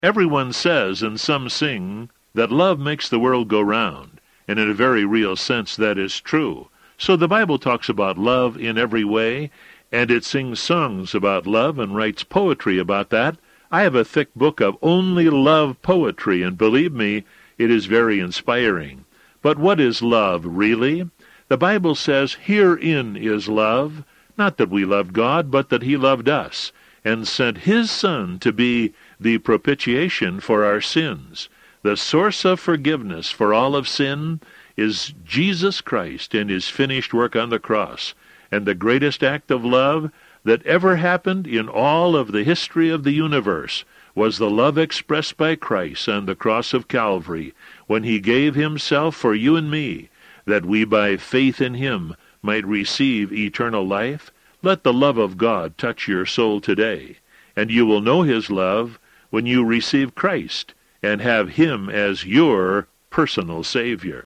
Everyone says, and some sing, that love makes the world go round, and in a very real sense that is true. So the Bible talks about love in every way, and it sings songs about love and writes poetry about that. I have a thick book of only love poetry, and believe me, it is very inspiring. But what is love, really? The Bible says, "Herein is love, not that we loved God, but that he loved us, and sent his Son to be the propitiation for our sins." The source of forgiveness for all of sin is Jesus Christ and his finished work on the cross. And the greatest act of love that ever happened in all of the history of the universe was the love expressed by Christ on the cross of Calvary, when he gave himself for you and me, that we by faith in him might receive eternal life. Let the love of God touch your soul today, and you will know his love when you receive Christ and have him as your personal Savior.